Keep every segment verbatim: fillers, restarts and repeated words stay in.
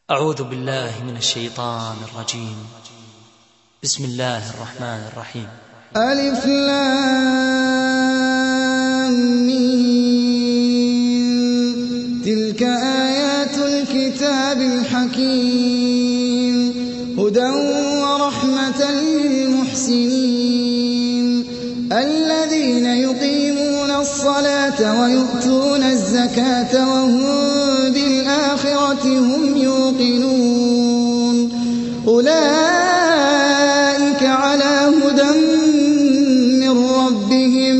أعوذ بالله من الشيطان الرجيم. بسم الله الرحمن الرحيم. ألف لام ميم. تلك آيات الكتاب الحكيم هدى ورحمة للمحسنين الذين يقيمون الصلاة ويؤتون الزكاة وهم بالآخرة هم يوقنون أولئك على هدى من ربهم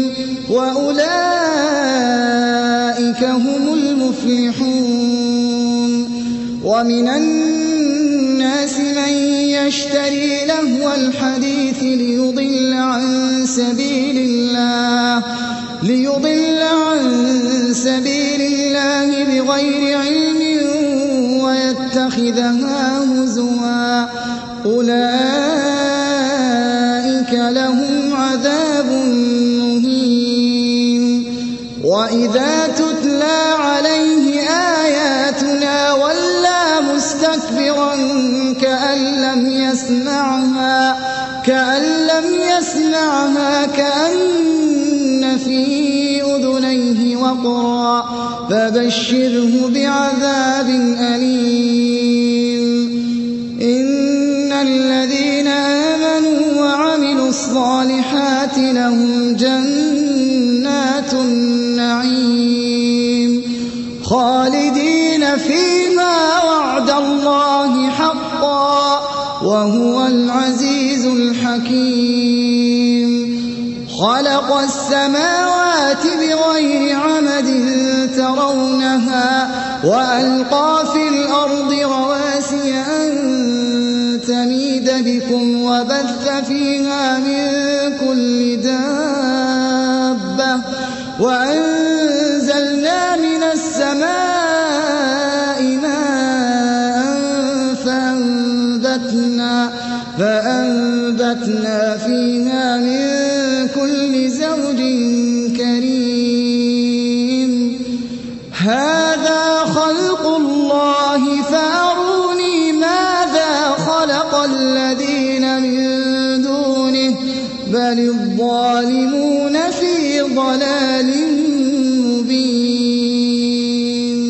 وأولئك هم المفلحون. ومن الناس من يشتري لهو الحديث ليضل عن سبيل الله ليضل عن سبيل الله بغير علم ويتخذها هزوا أولئك لهم عذاب مهين. وإذا تتلى عليه آياتنا ولى مستكبرا كأن لم يسمعها كأن لم يسمعها كأن في أذنيه وقرا فبشره بعذاب أليم. إن الذين آمنوا وعملوا الصالحات لهم جنات النعيم خالدين فيما وعد الله حقا وهو العزيز الحكيم. خلق السماوات بغير عمد ترونها وألقى في الأرض رواسي أن تميد بكم وبث فيها من كل دابة وأنزلنا من السماء ماء فأنبتنا, فأنبتنا فيها من كل زوج كريم. هذا خلق الله فأروني ماذا خلق الذين من دونه بل الظالمون في ضلال مبين.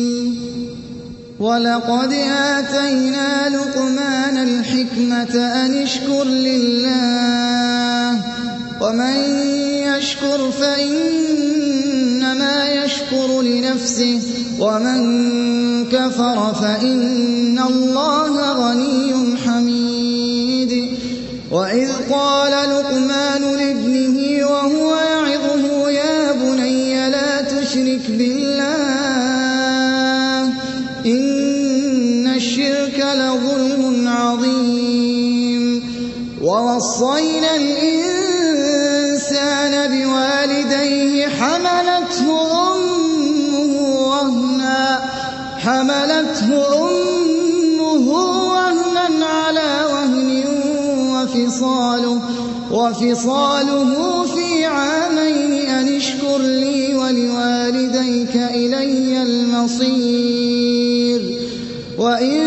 ولقد آتينا لقمان الحكمة أن اشكر لله ومن يشكر فإنما يشكر لنفسه ومن كفر فإن الله غني حميد. وإذ قال لقمان لابنه وهو يعظه يا بني لا تشرك بالله إن الشرك لظلم عظيم. ووصينا الإنسان بوالديه حملته أمه وهنا حملته أمه وهنا على وهن وفصاله, وفصاله في عامين أن اشكر لي ولوالديك إلي المصير. وإن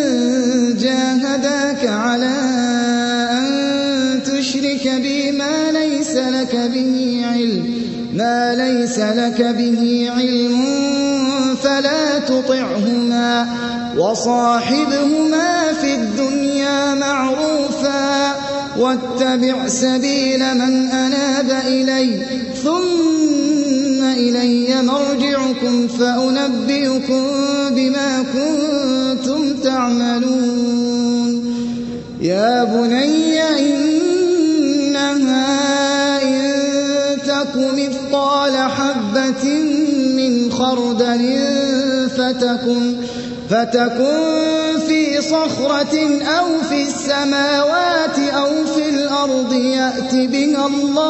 جاهداك على أن تشرك بي ما ليس لك به علم ما ليس لك به علم فلا تطعهما وصاحبهما في الدنيا معروفا واتبع سبيل من أناب إلي ثم إلي مرجعكم فأنبئكم بما كنتم تعملون. يا بني إنها إن تك مثقال حبة من خردل فتكن, فتكن في صخرة أو في السماوات أو في الأرض يأت بها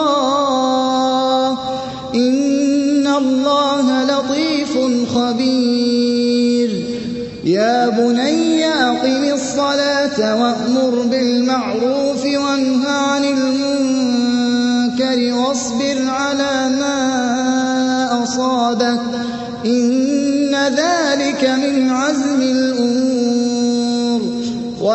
الله إن الله لطيف خبير. يا بني أقم الصلاة وأمر بالمعروف وانه عن المنكر واصبر على ما أصابك إن ذلك من عزم الأمور.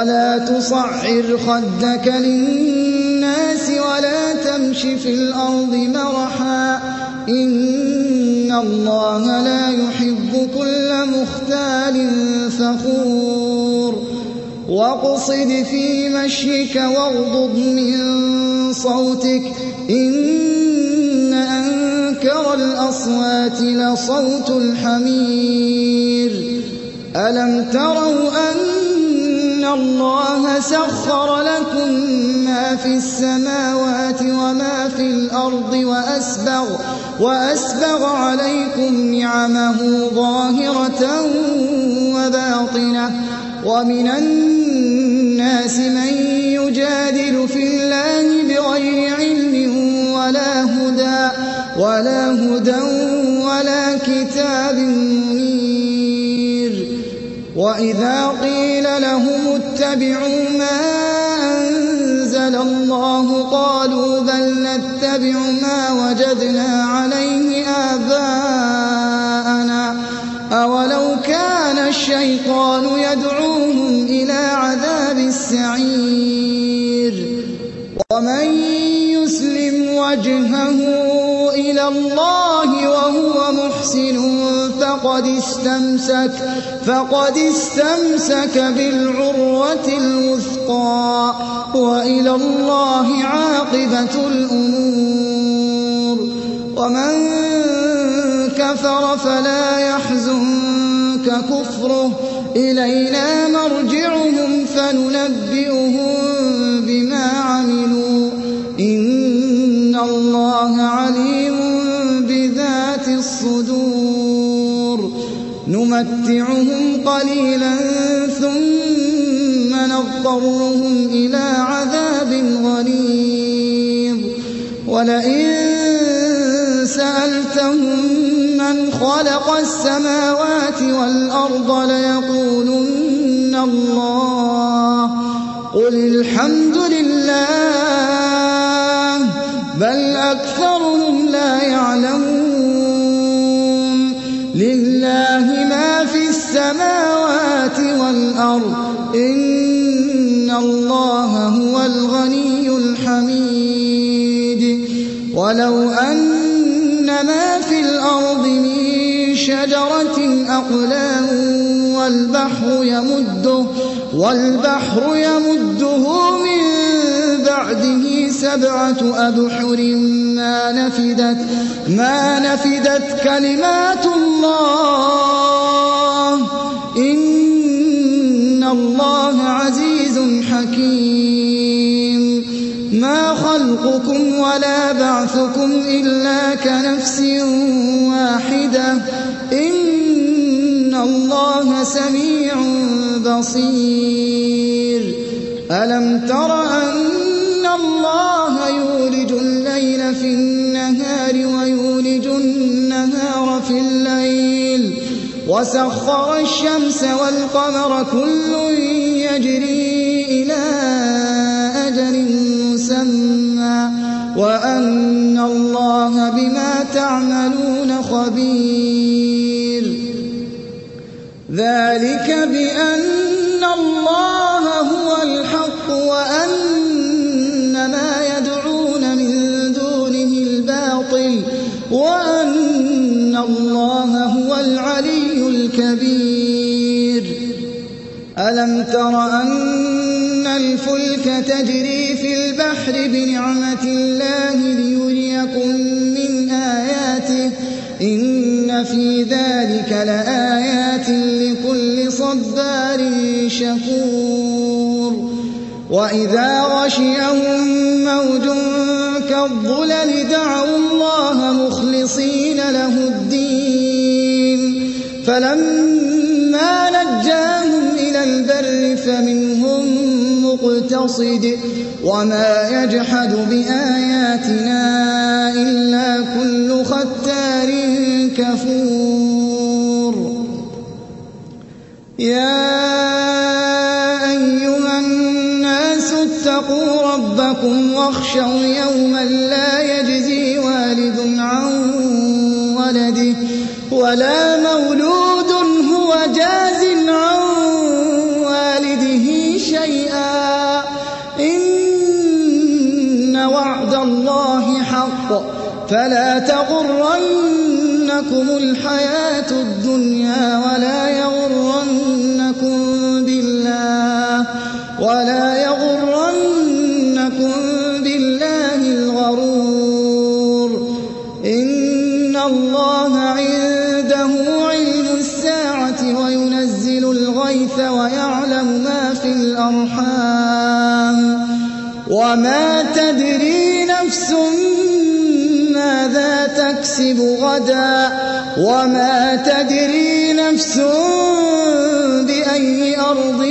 ولا تصعر خدك للناس ولا تمش في الأرض مرحا إن الله لا يحب كل مختال فخور واقصد في مشيك واغضض من صوتك إن أنكر الأصوات لصوت الحمير ألم تروا أن الله سخر لكم ما في السماوات وما في الأرض وأسبغ, وأسبغ عليكم نعمه ظاهرة وباطنة ومن الناس من يجادل في الله بغير علم ولا هدى, ولا هدى ولا كتاب منير وإذا قيل لهم اتبعوا ما أنزل الله قالوا بل نتبع ما وجدنا عليه آباءنا أولو كان الشيطان يدعوهم إلى عذاب السعير ومن يسلم وجهه إلى الله وهو محسن فقد استمسك, فقد استمسك بالعروة الوثقى وإلى الله عاقبة الأمور ومن كفر فلا يحزنك كفره إلينا مرجعهم فننبئهم بما عملوا إن الله عليم بذات الصدور نمتعهم قليلا ثم نضطرهم إلى عذاب غليظ ولئن سألتهم من خلق السماوات والأرض ليقولن الله قل الحمد لله بل أكثرهم لا يعلمون لله ما في السماوات والأرض إن الله هو الغني الحميد ولو أن ما في الأرض من شجرة أقلام والبحر يمده, والبحر يمده من بعده سبعة أبحر ما نفدت, ما نفدت كلمات الله إن الله عزيز حكيم ما خلقكم ولا بعثكم إلا كنفس واحدة إن الله سميع بصير ألم تر أن الله يولج الليل في النهار ويولج النهار في الليل وسخر الشمس والقمر كل يجري إلى أجل مسمى وأن الله بما تعملون خبير ذلك بأن الله هو الحق وأن ما يدعون من دونه الباطل وأن الله هو العلي الكبير ألم تر أن الفلك تجري في البحر بنعمة الله ليريكم من آياته إن في ذلك لآيات لكل صبار شكور وإذا غشيهم موج كالظلل دعوا الله مخلصين له الدين فلما نجاهم إلى البر فمنهم مقتصد وما يجحد بآياتنا إلا كل ختار كفور يا أيها الناس اتقوا ربكم واخشوا يوما لا يجزي والد عن ولده ولا مولود هو جاز عن والده شيئا فلا تغرنكم الحياة الدنيا ولا يغرنكم بالله ولا يغرنكم بالله الغرور إن الله عنده علم الساعة وينزل الغيث ويعلم ما في الأرحام وما تدري نفس ماذا تكسب غدا وما تدري نفس بأي أرض